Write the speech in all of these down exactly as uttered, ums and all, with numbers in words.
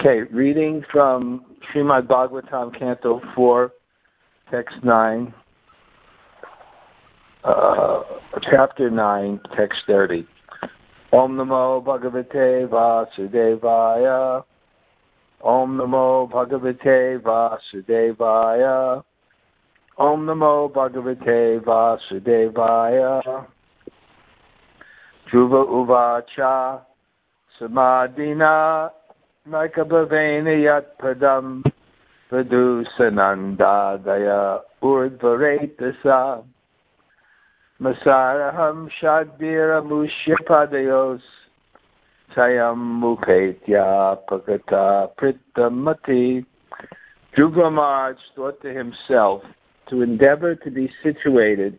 Okay, reading from Srimad Bhagavatam, Canto four, Text nine, uh, Chapter nine, Text thirty. Om Namo Bhagavate Vasudevaya. Om Namo Bhagavate Vasudevaya. Om Namo Bhagavate Vasudevaya. Dhruva Uvacha Samadhina Naikabhavena Yat Padam Vadusanandadaya Urdvaretasa Masaraham Shadbira Mushyapadayos Sayam Mukhetya Pakata Prittamati. Dhruva Maharaj thought to himself, to endeavor to be situated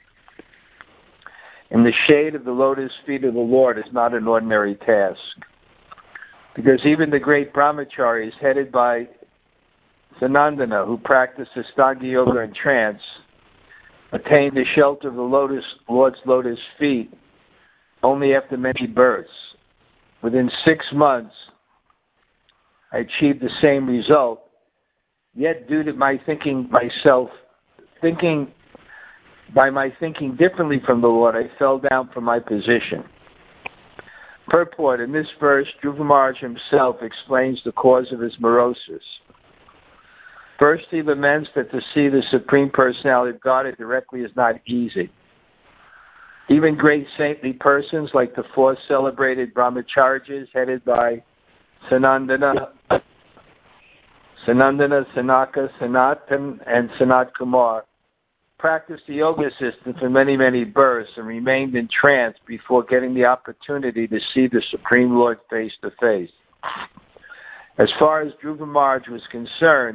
in the shade of the lotus feet of the Lord is not an ordinary task. Because even the great brahmacharis headed by Sanandana, who practiced Astanga Yoga and trance, attained the shelter of the lotus, Lord's lotus feet only after many births. Within six months, I achieved the same result. Yet due to my thinking myself, thinking by my thinking differently from the Lord, I fell down from my position. Purport: in this verse, Dhruva Maharaj himself explains the cause of his morosis. First, he laments that to see the Supreme Personality of Godhead directly is not easy. Even great saintly persons like the four celebrated brahmacharis headed by Sanandana, Sanandana, Sanaka, Sanatan, and Sanat Kumar practiced the yoga system for many, many births and remained in trance before getting the opportunity to see the Supreme Lord face to face. As far as Dhruva Maharaj was concerned,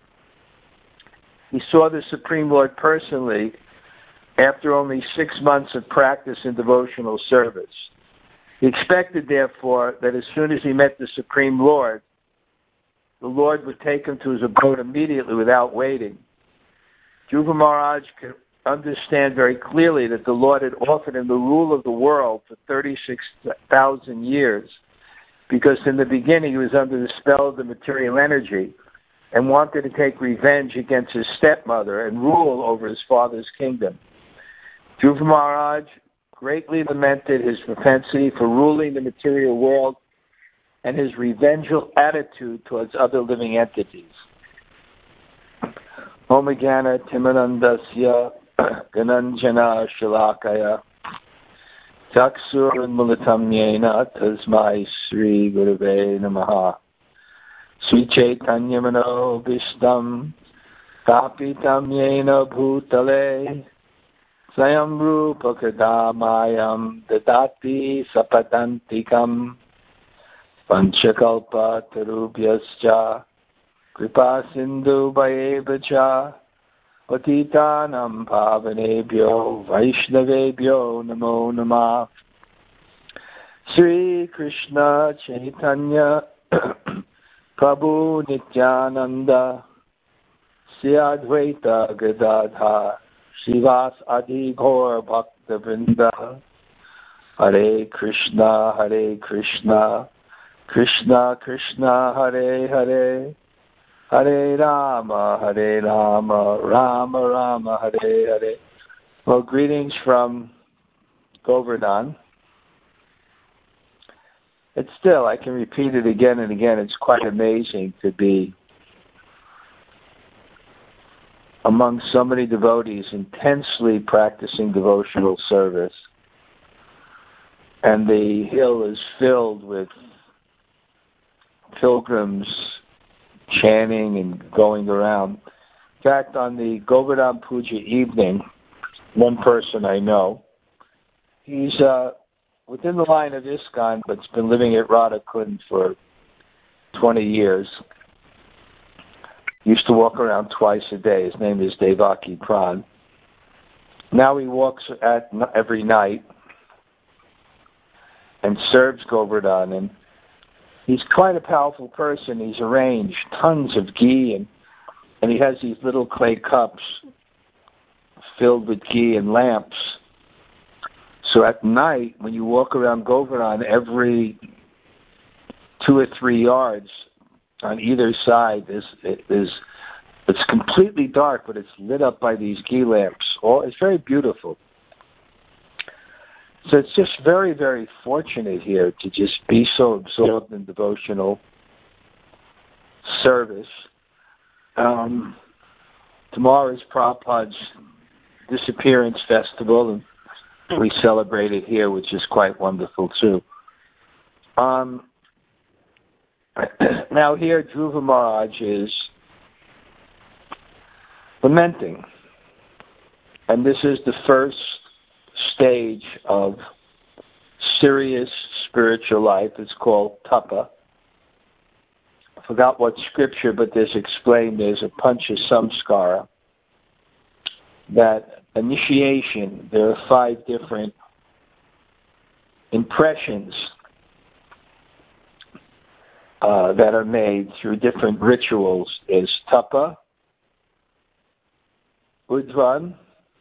he saw the Supreme Lord personally after only six months of practice in devotional service. He expected, therefore, that as soon as he met the Supreme Lord, the Lord would take him to his abode immediately without waiting. Dhruva Maharaj could understand very clearly that the Lord had offered him the rule of the world for thirty-six thousand years, because in the beginning he was under the spell of the material energy and wanted to take revenge against his stepmother and rule over his father's kingdom. Dhruva Maharaj greatly lamented his propensity for ruling the material world and his revengeful attitude towards other living entities. Om Gana Timanandasya Gananjana Shalakaya Taksur Mulitam Yena Tasmai Sri Gurave Namaha Sri Chaitanya Mano Vishtam Kapitam Yena Bhutale Sayam Rupa Kadamayam Dadati Sapatantikam Panchakalpa Tarubhyascha Kripa Sindhu Bhayevacha Patitanam Pavanebhyo Vaishnavebhyo Namo Namah. Sri Krishna Chaitanya Prabhu Nityananda Sri Advaita Gadadha Srivas Adi Gaur Bhakta Vrinda. Hare Krishna Hare Krishna Krishna Krishna Hare Hare Hare Rama, Hare Rama, Rama Rama, Hare Hare. Well, greetings from Govardhan. It's still, I can repeat it again and again, it's quite amazing to be among so many devotees intensely practicing devotional service. And the hill is filled with pilgrims chanting and going around. In fact, on the Govardhan Puja evening, one person I know, he's uh, within the line of ISKCON, but's been living at Radhakund for twenty years. Used to walk around twice a day. His name is Devaki Pran. Now he walks at every night and serves Govardhan, and he's quite a powerful person. He's arranged tons of ghee, and, and he has these little clay cups filled with ghee and lamps. So at night, when you walk around Govardhan, every two or three yards, on either side is is it's completely dark, but it's lit up by these ghee lamps. All it's very beautiful. So it's just very, very fortunate here to just be so absorbed in devotional service. Um, tomorrow is Prabhupada's disappearance festival, and we celebrate it here, which is quite wonderful too. Um, now here, Dhruva Maharaj is lamenting, and this is the first stage of serious spiritual life. It's called tapa. I forgot what scripture, but there's explained there's a pancha samskara, that initiation, there are five different impressions uh, that are made through different rituals. Is tapa, udvan,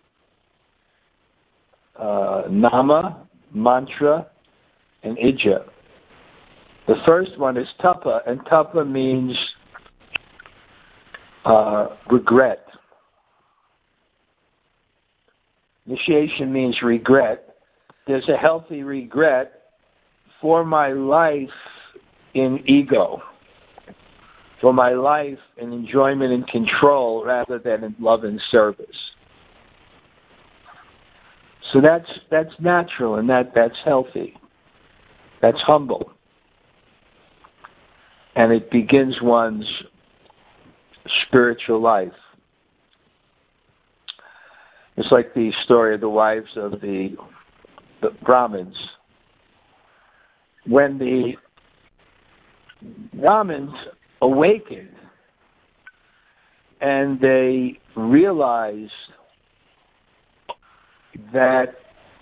Uh, nama, mantra, and ija. The first one is tapa, and tapa means uh, regret. Initiation means regret. There's a healthy regret for my life in ego, for my life in enjoyment and control rather than in love and service. So that's that's natural, and that, that's healthy. That's humble. And it begins one's spiritual life. It's like the story of the wives of the, the Brahmins. When the Brahmins awakened and they realized that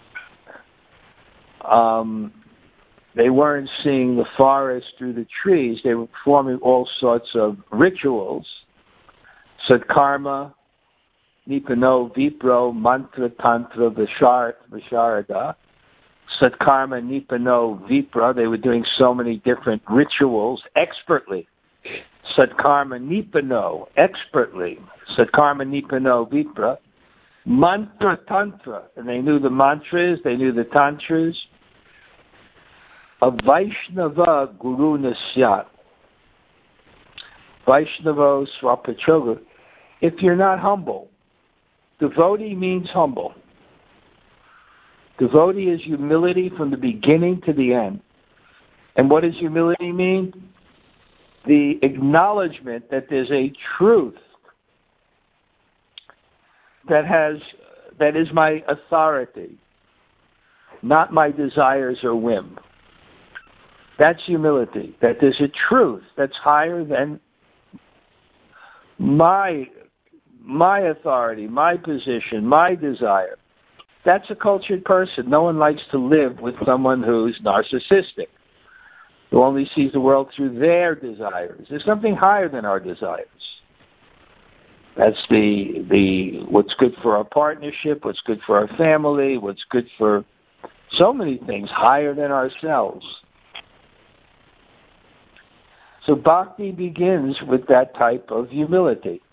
um, they weren't seeing the forest through the trees. They were performing all sorts of rituals. Sadkarma, Nipano, Vipro, Mantra, Tantra, Vishar, Visharada. Sadkarma, Nipano, Vipra. They were doing so many different rituals expertly. Sadkarma, Nipano, expertly. Sadkarma, Nipano, Vipra. Mantra Tantra, and they knew the mantras, they knew the tantras. A Vaishnava Guru Nasyat. Vaishnava Swapachoga. If you're not humble, devotee means humble. Devotee is humility from the beginning to the end. And what does humility mean? The acknowledgement that there's a truth that has that is my authority, not my desires or whim. That's humility. That there's a truth that's higher than my my authority, my position, my desire. That's a cultured person. No one likes to live with someone who's narcissistic, who only sees the world through their desires. There's something higher than our desires. That's the the what's good for our partnership, what's good for our family, what's good for so many things higher than ourselves. So bhakti begins with that type of humility.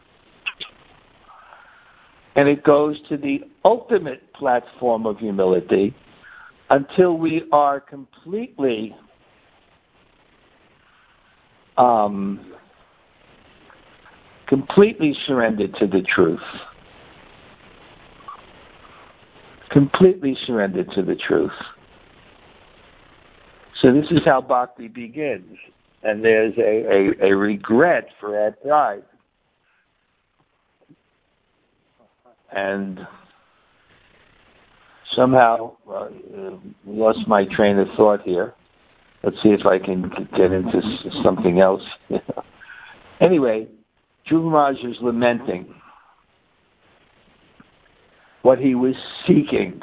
And it goes to the ultimate platform of humility until we are completely um, completely surrendered to the truth. Completely surrendered to the truth. So this is how bhakti begins. And there's a, a, a regret for our pride. And somehow uh, lost my train of thought here. Let's see if I can get into something else. Anyway, Dhruva Maharaj is lamenting what he was seeking.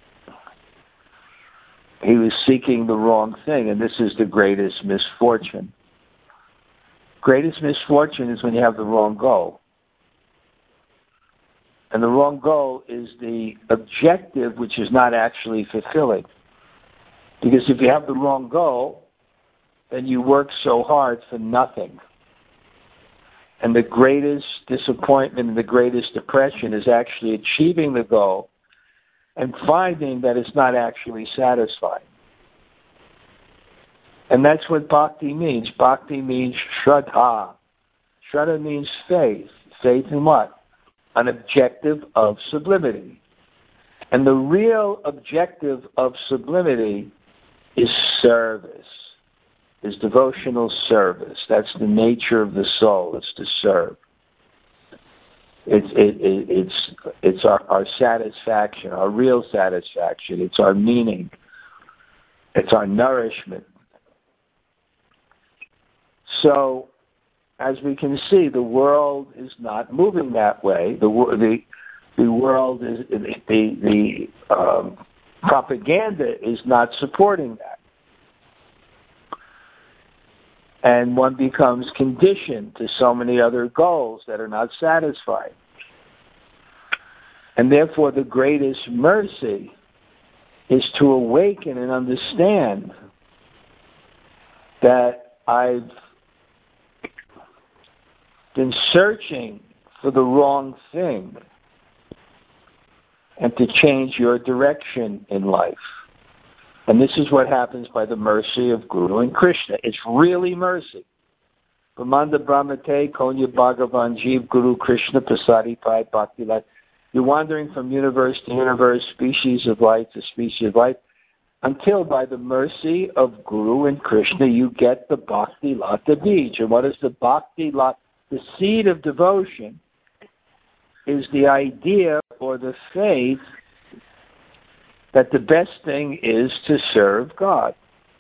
He was seeking the wrong thing, and this is the greatest misfortune. Greatest misfortune is when you have the wrong goal. And the wrong goal is the objective, which is not actually fulfilling. Because if you have the wrong goal, then you work so hard for nothing. And the greatest disappointment and the greatest depression is actually achieving the goal and finding that it's not actually satisfying. And that's what bhakti means. Bhakti means shraddha. Shraddha means faith. Faith in what? An objective of sublimity. And the real objective of sublimity is service, is devotional service. That's the nature of the soul. It's to serve. It's it, it, it's it's our, our satisfaction, our real satisfaction. It's our meaning. It's our nourishment. So, as we can see, the world is not moving that way. The the the world is the the, the um, propaganda is not supporting that. And one becomes conditioned to so many other goals that are not satisfied. And therefore, the greatest mercy is to awaken and understand that I've been searching for the wrong thing and to change your direction in life. And this is what happens by the mercy of Guru and Krishna. It's really mercy. Brahmanda Brahmate, Konya Bhagavan Jeev Guru Krishna Prasadi Pai Bhakti Life. You're wandering from universe to universe, species of light to species of light, until by the mercy of Guru and Krishna you get the Bhakti Lata Bij. And what is the Bhakti Lata? The seed of devotion is the idea or the faith that the best thing is to serve God.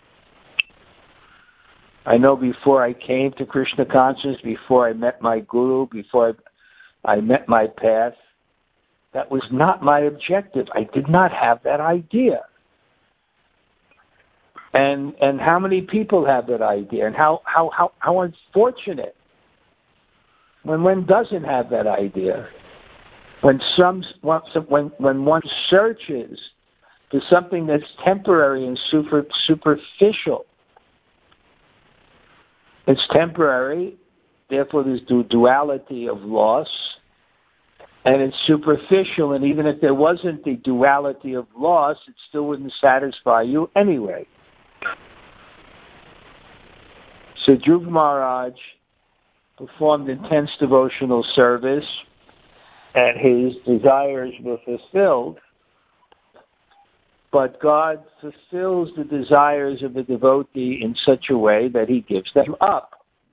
I know before I came to Krishna consciousness, before I met my Guru, before I met my path, that was not my objective. I did not have that idea. And and how many people have that idea? And how how how, how unfortunate when one doesn't have that idea. When some when when one searches for something that's temporary and super superficial. It's temporary, therefore there's the duality of loss, and it's superficial, and even if there wasn't the duality of loss, it still wouldn't satisfy you anyway. So Dhruva Maharaj performed intense devotional service, and his desires were fulfilled, but God fulfills the desires of the devotee in such a way that he gives them up.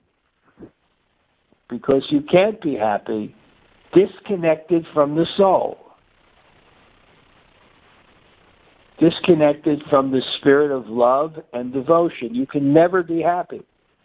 Because you can't be happy disconnected from the soul, disconnected from the spirit of love and devotion. You can never be happy.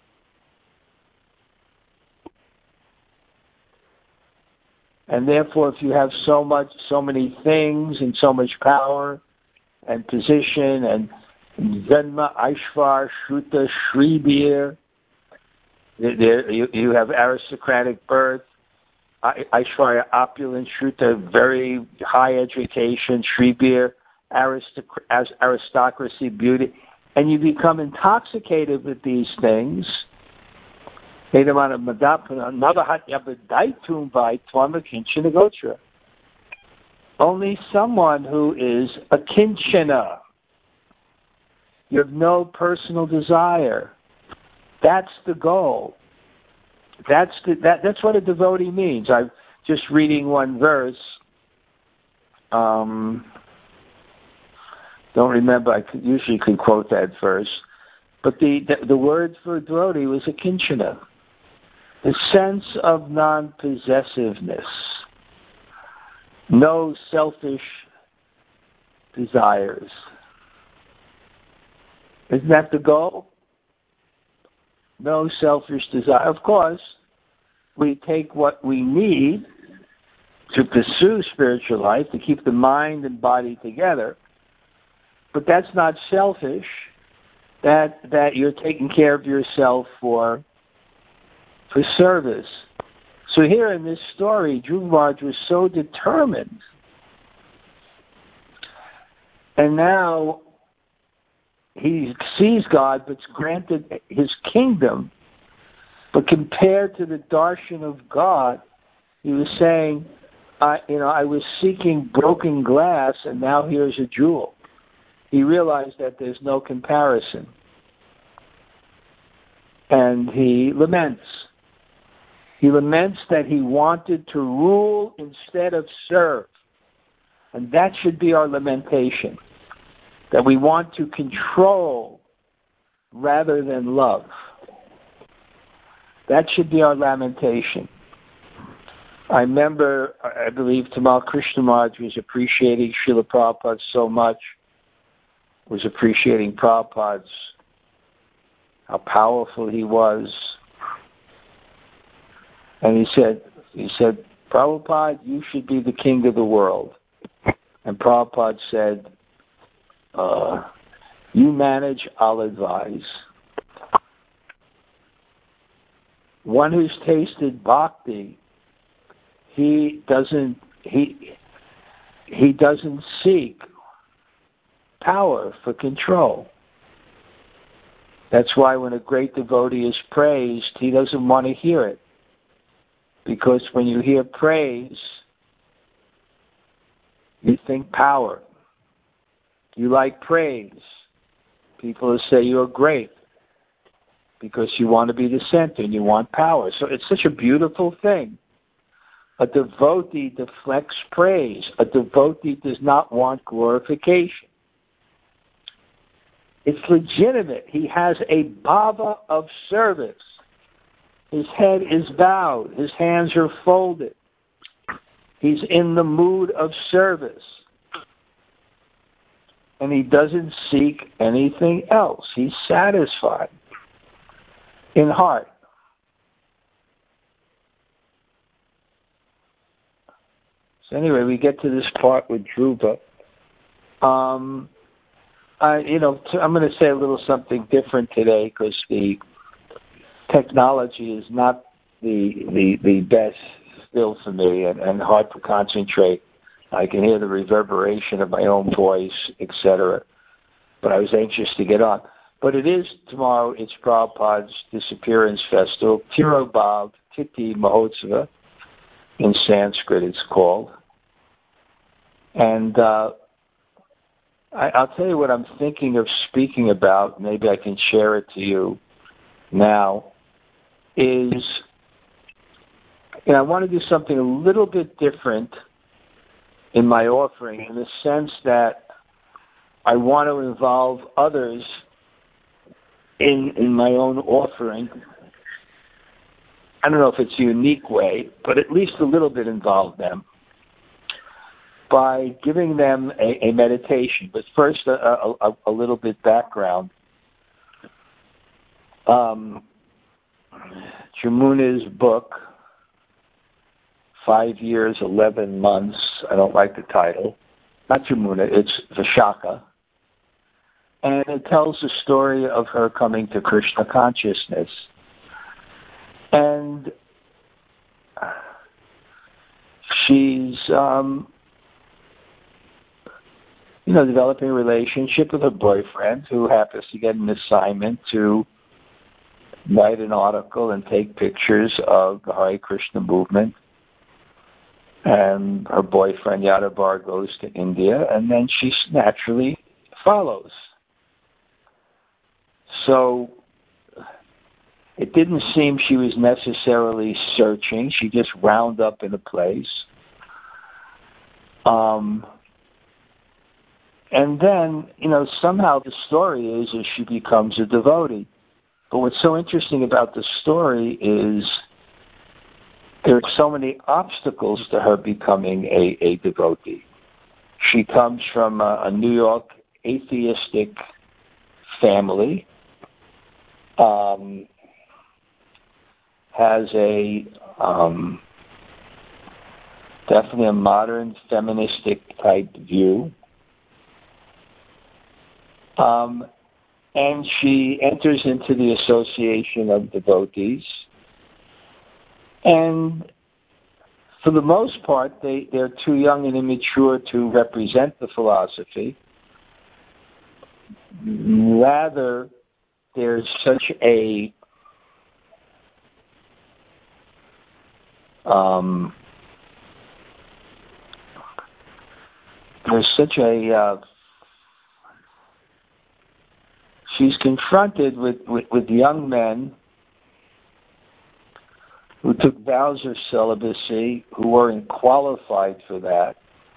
And therefore, if you have so much, so many things and so much power and position and Janma, Aishvar, Shruta, Shribir, there, you, you have aristocratic birth, Aishvarya, opulent, Shruta, very high education, Shribir, aristoc- aristocracy, beauty, and you become intoxicated with these things. Only someone who is a kinchana. You have no personal desire. That's the goal. That's the, that. That's what a devotee means. I'm just reading one verse. Um, don't remember. I could, usually could quote that verse, but the, the the word for devotee was a kinchana, the sense of non-possessiveness. No selfish desires. Isn't that the goal? No selfish desire. Of course, we take what we need to pursue spiritual life, to keep the mind and body together, but that's not selfish. That that you're taking care of yourself for for service. So here in this story, Dhruva Maharaj was so determined. And now he sees God, but's granted his kingdom, But compared to the darshan of God, he was saying, I, you know, I was seeking broken glass, and now here's a jewel. He realized that there's no comparison. And he laments. He laments that he wanted to rule instead of serve. And that should be our lamentation, that we want to control rather than love. That should be our lamentation. I remember, I believe Tamal Krishnamurti was appreciating Srila Prabhupada so much, was appreciating Prabhupada's, how powerful he was. And he said, he said, Prabhupada, you should be the king of the world. And Prabhupada said, uh, you manage, I'll advise. One who's tasted bhakti, he doesn't he he doesn't seek power for control. That's why when a great devotee is praised, he doesn't want to hear it. Because when you hear praise, you think power. You like praise. People will say you're great because you want to be the center and you want power. So it's such a beautiful thing. A devotee deflects praise. A devotee does not want glorification. It's legitimate. He has a bhava of service. His head is bowed. His hands are folded. He's in the mood of service. And he doesn't seek anything else. He's satisfied in heart. So anyway, we get to this part with Dhruva. Um, I, you know, t- I'm going to say a little something different today because the technology is not the the, the best still for me and, and hard to concentrate. I can hear the reverberation of my own voice, et cetera. But I was anxious to get on. But it is tomorrow, it's Prabhupada's disappearance festival, Tirobhav Titi Mahotsava, in Sanskrit it's called. And uh, I, I'll tell you what I'm thinking of speaking about, maybe I can share it to you now, is, you know, I want to do something a little bit different in my offering, in the sense that I want to involve others in in my own offering. I don't know if it's a unique way, but at least a little bit involve them by giving them a, a meditation. But first, a, a, a little bit background. Um, Jamuna's book, Five Years, Eleven Months. I don't like the title. Not Jamuna, it's Vishaka. And it tells the story of her coming to Krishna consciousness. And she's, um, you know, developing a relationship with her boyfriend who happens to get an assignment to write an article and take pictures of the Hare Krishna movement. And her boyfriend, Yadavar, goes to India, and then she naturally follows. So it didn't seem she was necessarily searching. She just wound up in a place. Um, and then, you know, somehow the story is that she becomes a devotee. But what's so interesting about the story is there are so many obstacles to her becoming a, a devotee. She comes from a, a New York atheistic family, um, has a um, definitely a modern feministic type view, um, and she enters into the association of devotees. And for the most part, they, they're too young and immature to represent the philosophy. Rather, there's such a Um, there's such a... Uh, she's confronted with, with, with young men who took vows of celibacy, who weren't qualified for that,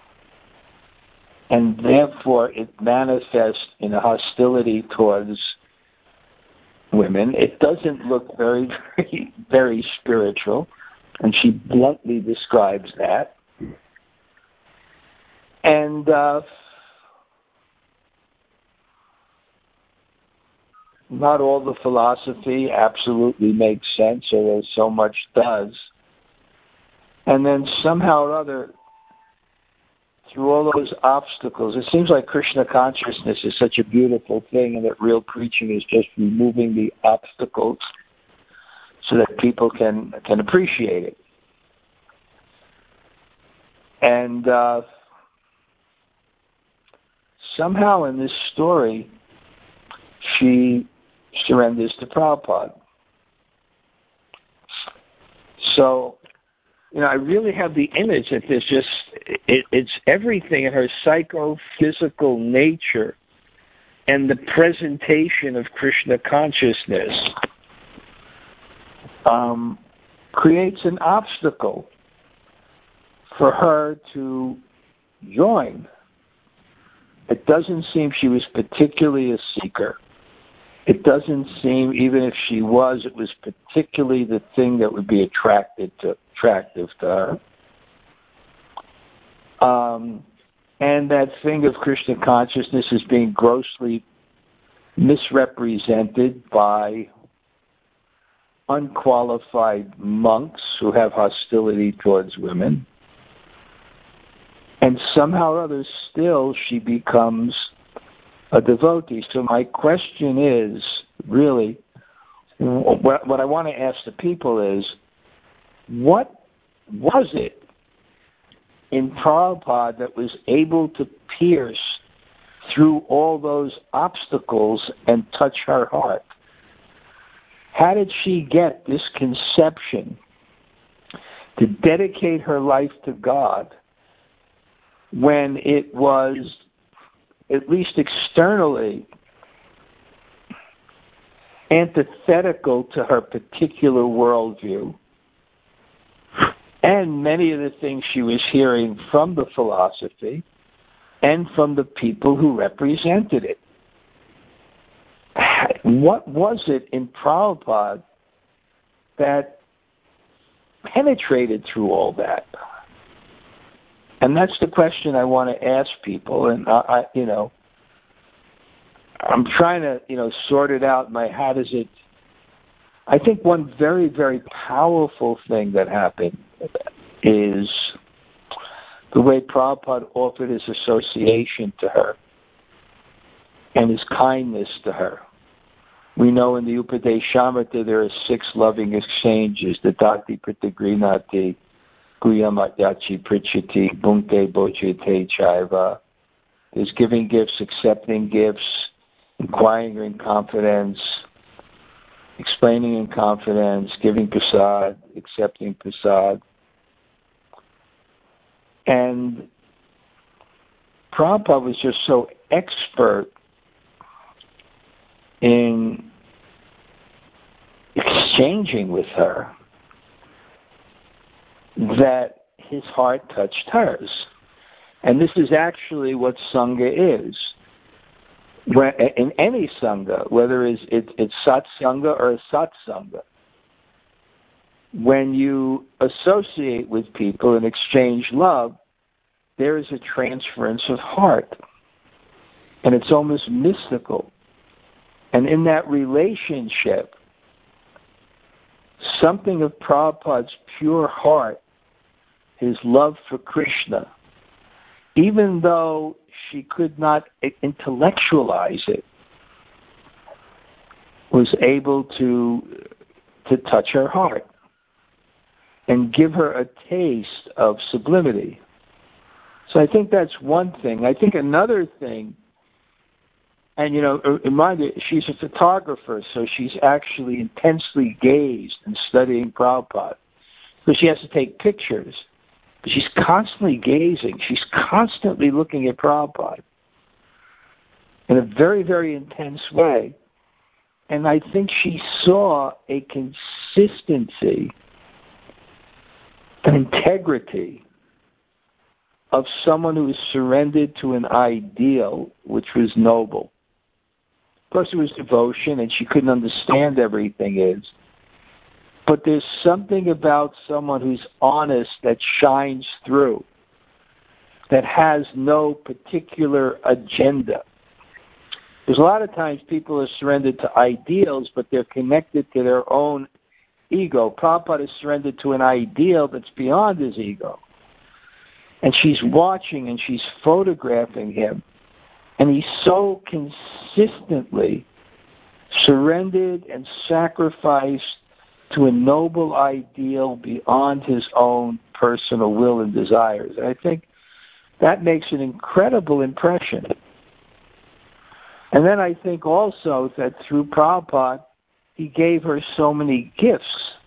and therefore it manifests in a hostility towards women. It doesn't look very, very, very spiritual, and she bluntly describes that. And uh, not all the philosophy absolutely makes sense, although so much does. And then somehow or other, through all those obstacles, it seems like Krishna consciousness is such a beautiful thing, and that real preaching is just removing the obstacles so that people can can appreciate it. And uh, somehow in this story, she surrenders to Prabhupada. So, you know, I really have the image that there's just, it, it's everything in her psychophysical nature and the presentation of Krishna consciousness um, creates an obstacle for her to join. It doesn't seem she was particularly a seeker. It doesn't seem, even if she was, it was particularly the thing that would be attracted to, attractive to her. Um, and that thing of Krishna consciousness is being grossly misrepresented by unqualified monks who have hostility towards women. And somehow or other, still, she becomes a devotee. So my question is, really, what, what I want to ask the people is, what was it in Prabhupada that was able to pierce through all those obstacles and touch her heart? How did she get this conception to dedicate her life to God when it was, at least externally, antithetical to her particular worldview and many of the things she was hearing from the philosophy and from the people who represented it? What was it in Prabhupada that penetrated through all that? And that's the question I want to ask people. And I, I, you know, I'm trying to, you know, sort it out. My how does it? I think one very, very powerful thing that happened is the way Prabhupada offered his association to her and his kindness to her. We know in the Upadeshamrita there are six loving exchanges: the Dati Pritagrinati, Guyamayachi Prichiti, Bunke Bojite Chaiva. There's giving gifts, accepting gifts, inquiring in confidence, explaining in confidence, giving prasad, accepting prasad. And Prabhupada was just so expert in exchanging with her that his heart touched hers. And this is actually what Sangha is. Where, in any Sangha, whether it's, it, it's Satsanga or Satsanga, when you associate with people and exchange love, there is a transference of heart. And it's almost mystical. And in that relationship, something of Prabhupada's pure heart, his love for Krishna, even though she could not intellectualize it, was able to to touch her heart and give her a taste of sublimity. So I think that's one thing. I think another thing, and you know, remind you, she's a photographer, so she's actually intensely gazed and studying Prabhupada. So she has to take pictures. But she's constantly gazing. She's constantly looking at Prabhupada in a very, very intense way. And I think she saw a consistency, an integrity of someone who was surrendered to an ideal which was noble. Of course, it was devotion, and she couldn't understand everything is. But there's something about someone who's honest that shines through, that has no particular agenda. There's a lot of times people are surrendered to ideals, but they're connected to their own ego. Prabhupada is surrendered to an ideal that's beyond his ego. And she's watching and she's photographing him. And he's so consistently surrendered and sacrificed to a noble ideal beyond his own personal will and desires. And I think that makes an incredible impression. And then I think also that through Prabhupada, he gave her so many gifts.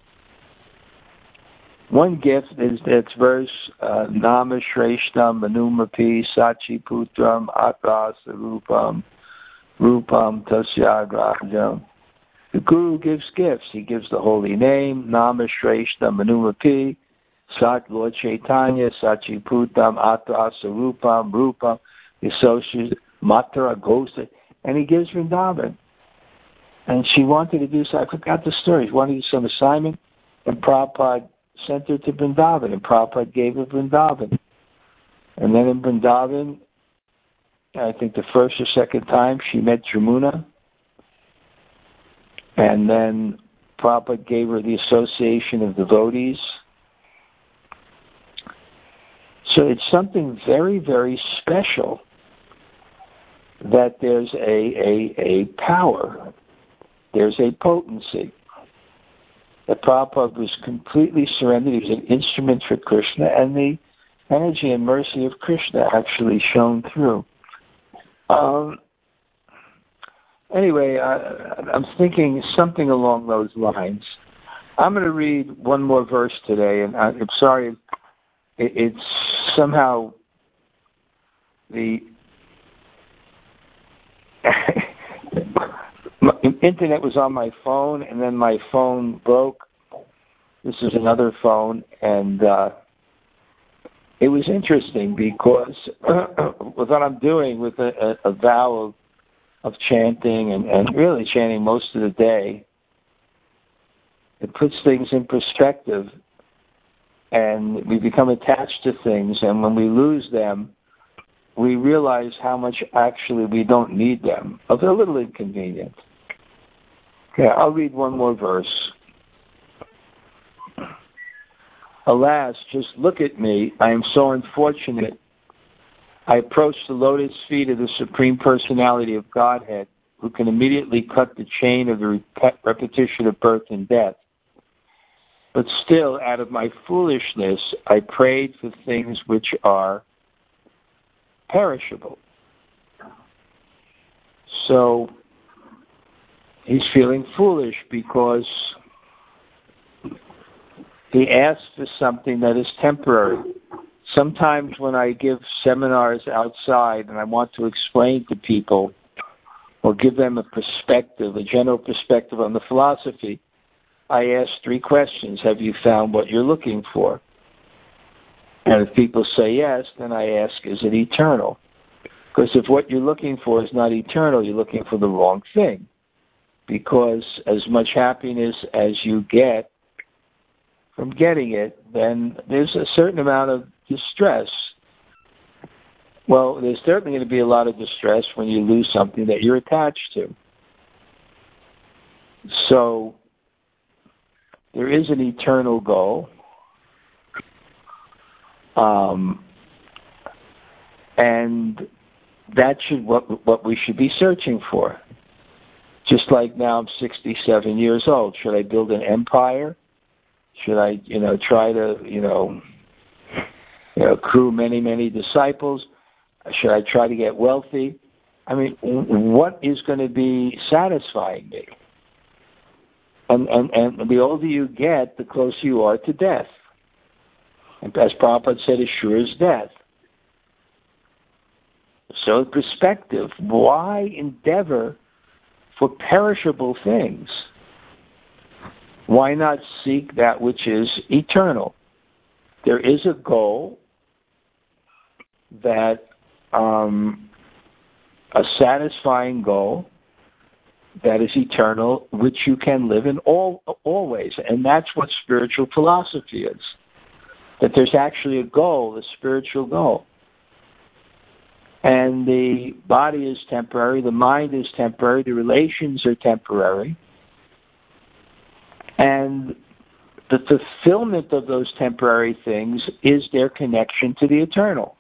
One gift is that verse, uh, Nama Shreshtam Manumapi Sachi Putram Atras Rupam Rupam Tasyagrahajam. The Guru gives gifts. He gives the holy name, Nama Shreshtam Manumapi, Sat Lord Chaitanya, Sachi Putam Atras Rupam Rupam, the associate Matra Ghosta, and he gives Vrindavan. And she wanted to do so. I forgot the story. She wanted to do some assignment, and Prabhupada sent her to Vrindavan, and Prabhupada gave her Vrindavan. And then in Vrindavan, I think the first or second time, she met Jamuna, and then Prabhupada gave her the Association of Devotees. So it's something very, very special that there's a, a, a power, there's a potency. That Prabhupada was completely surrendered. He was an instrument for Krishna, and the energy and mercy of Krishna actually shone through. Um, anyway, I, I'm thinking something along those lines. I'm going to read one more verse today, and I, I'm sorry, it, it's somehow the internet was on my phone, and then my phone broke. This is another phone, and uh, it was interesting because with what I'm doing with a, a, a vow of, of chanting and, and really chanting most of the day, it puts things in perspective, and we become attached to things, and when we lose them, we realize how much actually we don't need them. It's a little inconvenient. Okay, I'll read one more verse. Alas, just look at me. I am so unfortunate. I approach the lotus feet of the Supreme Personality of Godhead, who can immediately cut the chain of the rep- repetition of birth and death. But still, out of my foolishness, I prayed for things which are perishable. So he's feeling foolish because he asked for something that is temporary. Sometimes when I give seminars outside and I want to explain to people or give them a perspective, a general perspective on the philosophy, I ask three questions. Have you found what you're looking for? And if people say yes, then I ask, is it eternal? Because if what you're looking for is not eternal, you're looking for the wrong thing. Because as much happiness as you get from getting it, then there's a certain amount of distress. Well, there's certainly going to be a lot of distress when you lose something that you're attached to. So there is an eternal goal. Um, and that should what what we should be searching for. Just like now I'm sixty-seven years old. Should I build an empire? Should I, you know, try to, you know, you know, accrue many, many disciples? Should I try to get wealthy? I mean, what is going to be satisfying me? And, and, and the older you get, the closer you are to death. And as Prabhupada said, as sure as death. So perspective, why endeavor for perishable things? Why not seek that which is eternal? There is a goal that, um, a satisfying goal that is eternal, which you can live in all always. And that's what spiritual philosophy is. That there's actually a goal, a spiritual goal. And the body is temporary, the mind is temporary, the relations are temporary. And the fulfillment of those temporary things is their connection to the eternal.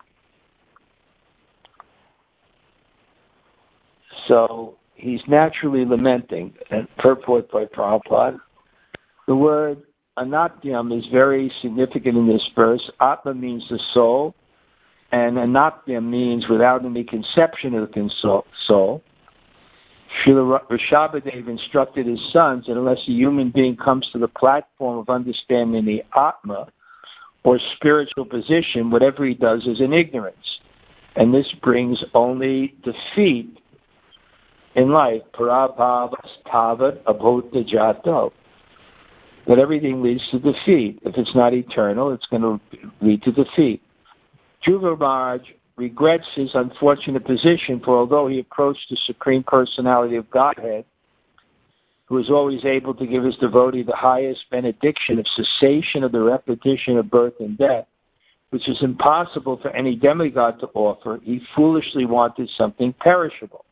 So he's naturally lamenting, and purport by Prabhupada. The word anatyam is very significant in this verse. Atma means the soul, and anatyam means without any conception of the soul. Srila Rishabhadev instructed his sons that unless a human being comes to the platform of understanding the Atma, or spiritual position, whatever he does is in ignorance. And this brings only defeat in life. Parabhavas tavat abhota jato. That everything leads to defeat. If it's not eternal, it's going to lead to defeat. Dhruva Maharaj regrets his unfortunate position, for although he approached the Supreme Personality of Godhead, who is always able to give his devotee the highest benediction of cessation of the repetition of birth and death, which is impossible for any demigod to offer, he foolishly wanted something perishable.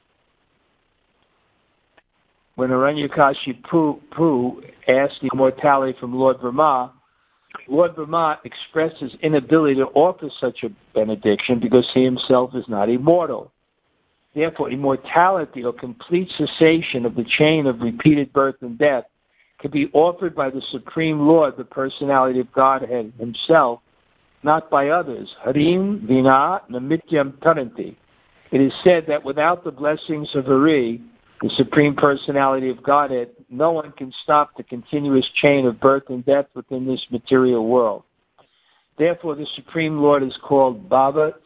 When Hiranyakashipu asked the immortality from Lord Brahma, Lord Brahma expressed his inability to offer such a benediction because he himself is not immortal. Therefore, immortality or complete cessation of the chain of repeated birth and death can be offered by the Supreme Lord, the Personality of Godhead himself, not by others. Harim vina namityam taranti. It is said that without the blessings of Hari, the Supreme Personality of Godhead, no one can stop the continuous chain of birth and death within this material world. Therefore, the Supreme Lord is called Bhava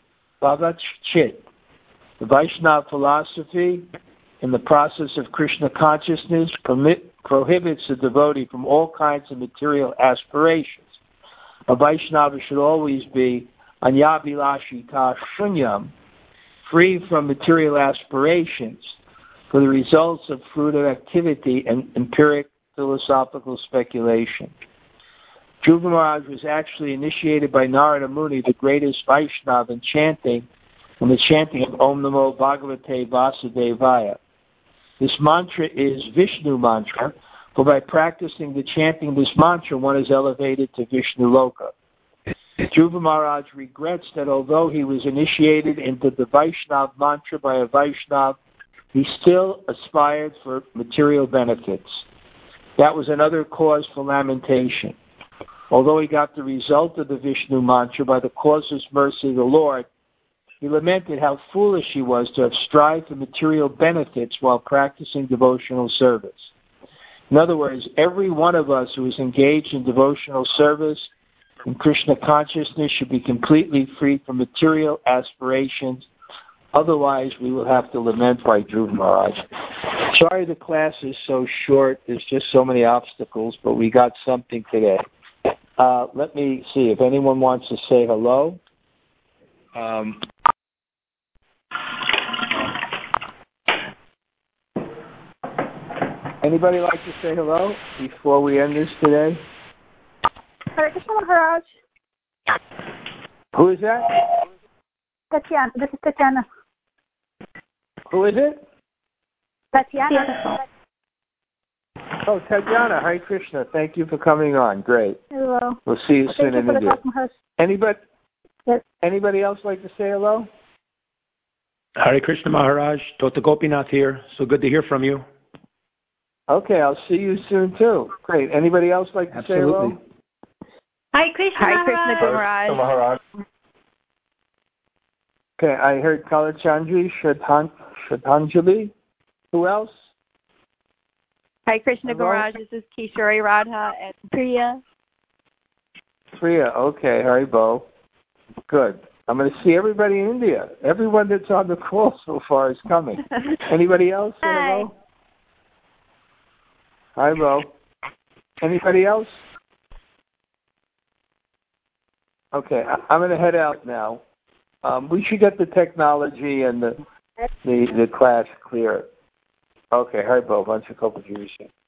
Chit. The Vaishnava philosophy, in the process of Krishna consciousness, permit, prohibits the devotee from all kinds of material aspirations. A Vaishnava should always be anyabhilashita shunyam, free from material aspirations, for the results of fruit of activity and empiric philosophical speculation. Dhruva Maharaj was actually initiated by Narada Muni, the greatest Vaishnava, in chanting, in the chanting of Om Namo Bhagavate Vasudevaya. This mantra is Vishnu mantra, for by practicing the chanting of this mantra, one is elevated to Vishnu Loka. Dhruva Maharaj regrets that although he was initiated into the Vaishnava mantra by a Vaishnava, he still aspired for material benefits. That was another cause for lamentation. Although he got the result of the Vishnu mantra by the causeless mercy of the Lord, he lamented how foolish he was to have strived for material benefits while practicing devotional service. In other words, every one of us who is engaged in devotional service in Krishna consciousness should be completely free from material aspirations. Otherwise, we will have to lament by Dhruva Maharaj. Sorry the class is so short. There's just so many obstacles, but we got something today. Uh, let me see if anyone wants to say hello. Um, anybody like to say hello before we end this today? Hare Krishna Maharaj. Who is that? Tatiana. This is Tatiana. Who is it? Tatiana. Oh, Tatiana. Hare Krishna. Thank you for coming on. Great. Hello. We'll see you well, soon you in India. Anybody? Yes. Anybody else like to say hello? Hare Krishna Maharaj. Tota Gopinath here. So good to hear from you. Okay, I'll see you soon too. Great. Anybody else like to Absolutely. say hello? Hare Krishna Hare Krishna Maharaj. Maharaj. Okay, I heard Kalachandri, Shraddhan- Shraddhanjali. Who else? Hare Krishna Hello? Maharaj. This is Kishori Radha and Priya. Priya. Okay, Haribo. Good. I'm going to see everybody in India. Everyone that's on the call so far is coming. Anybody else? Hi. Haribo. Anybody else? Okay, I- I'm going to head out now. Um, we should get the technology and the the, the class clear. Okay, Haribo. Vancha Kopa Jirusha.